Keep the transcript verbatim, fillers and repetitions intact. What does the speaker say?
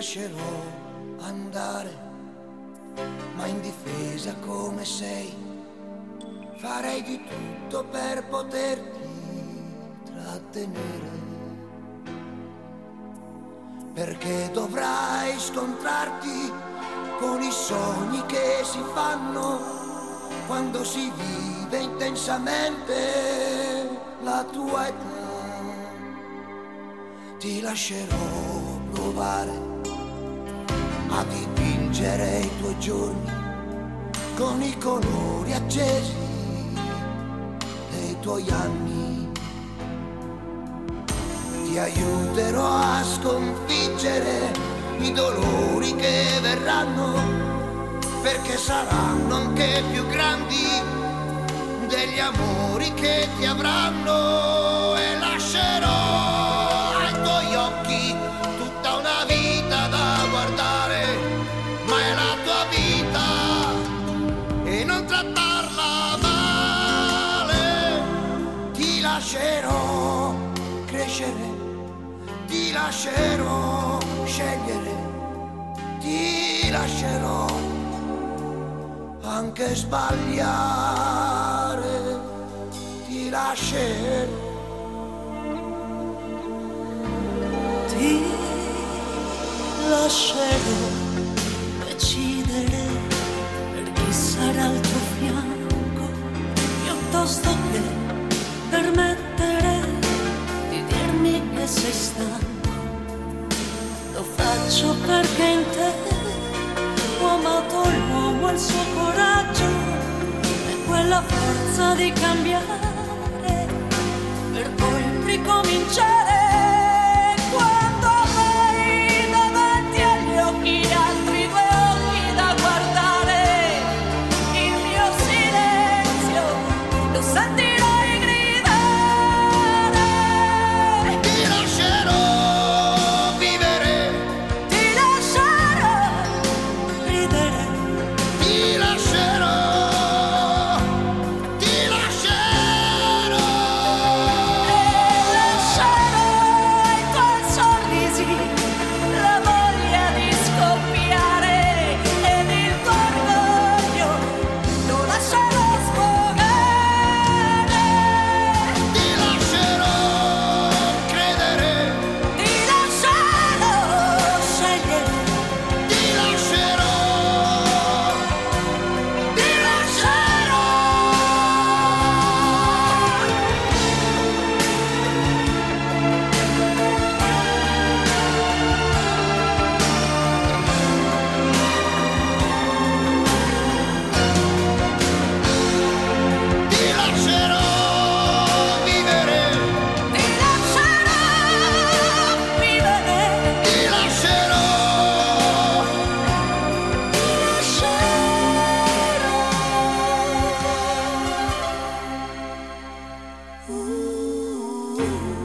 lascerò andare, ma in difesa come sei, farei di tutto per poterti trattenere. Perché dovrai scontrarti con i sogni che si fanno quando si vive intensamente la tua età. Ti lascerò provare a dipingere i tuoi giorni con i colori accesi dei tuoi anni. Ti aiuterò a sconfiggere i dolori che verranno, perché saranno anche più grandi degli amori che ti avranno. E lascerò ai tuoi occhi tutta una vita da guardare, ma è la tua vita e non trattarla male. Ti lascerò crescere, ti lascerò scegliere, ti lascerò anche sbagliare, ti lascerò. Ti lascerò decidere per chi sarà al tuo fianco, piuttosto che permettere di dirmi che sei stanco. Lo faccio perché in te ho amato l'uomo e il suo coraggio e quella forza di cambiare per poi ricominciare. Quando avrai davanti agli occhi altri due occhi da guardare, il mio silenzio lo sentirai gridare. Ti lascerò vivere, Ti lascerò ridere, ti lascerò, ti lascerò. e lascerò ai tuoi sorrisi la voglia di scoppiare ed il tuo orgoglio lo lascerò sfogare. Ti lascerò credere, Ti lascerò scegliere, ti lascerò, ti lascerò. Ti lascerò vivere, ti lascerò vivere, ti lascerò. ti lascerò. Uh.